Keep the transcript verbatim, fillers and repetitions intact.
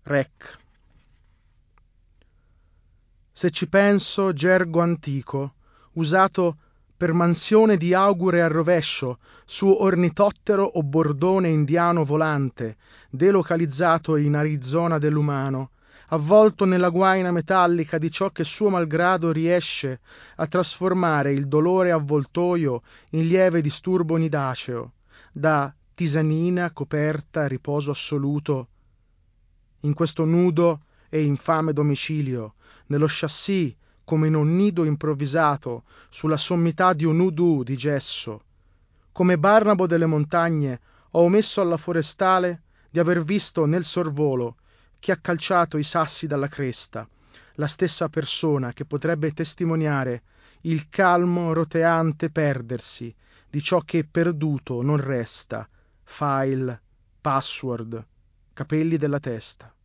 Rec. Se ci penso, gergo antico, usato per mansione di augure al rovescio, su ornitottero o bordone indiano volante, delocalizzato in Arizona dell'umano, avvolto nella guaina metallica di ciò che suo malgrado riesce a trasformare il dolore avvoltoio in lieve disturbo nidaceo, da tisanina coperta riposo assoluto. In questo nudo e infame domicilio, nello chassis come in un nido improvvisato sulla sommità di un udù di gesso, come Barnabo delle montagne, ho omesso alla forestale di aver visto nel sorvolo chi ha calciato i sassi dalla cresta, la stessa persona che potrebbe testimoniare il calmo roteante perdersi di ciò che perduto non resta, file, password, capelli della testa.